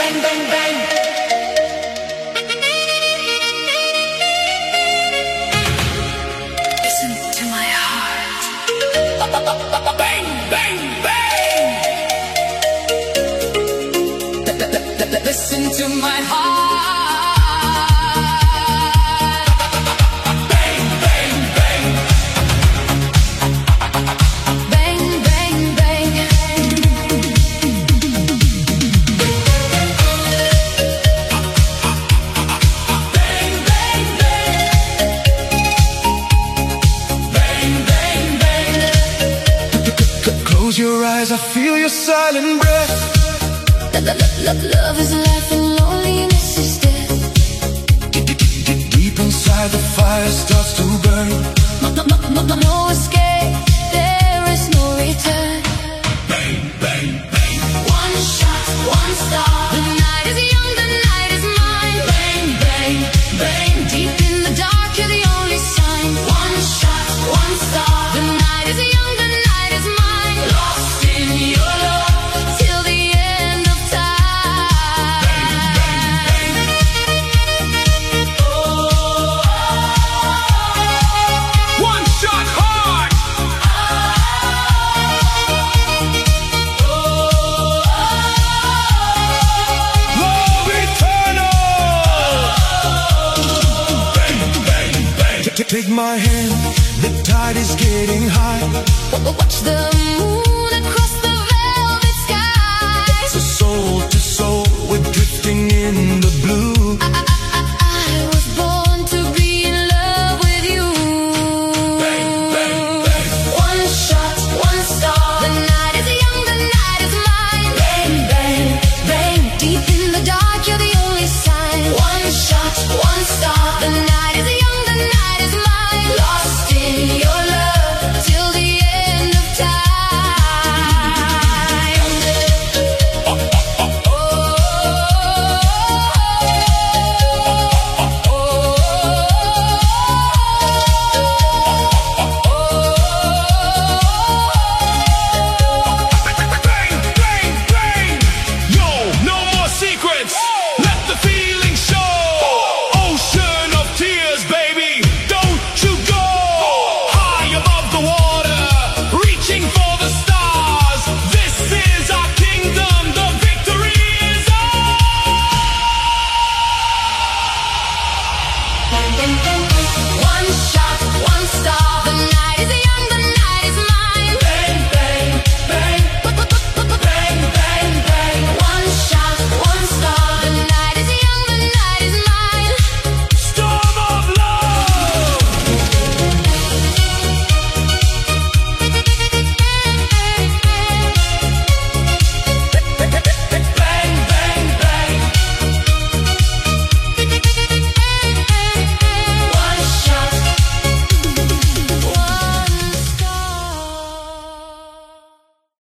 bang, bang, bang. Listen to my heart. Bang, bang, bang. Listen to my heart. Close your eyes, I feel your silent breath. Love is life and loneliness is death. Deep inside the fire starts to burn. No escape, there is no return. Bang, bang, bang. One shot, one star. The night is young, the night is mine. Bang, bang, bang. Deep in the dark, you're the only sign. One shot, one star. The night is young, the night is mine. Lost in your love till the end of time. Bang, bang, bang. One shot hard. Love eternal. Bang, bang, bang. Take my hand, the tide is getting high. Watch the moon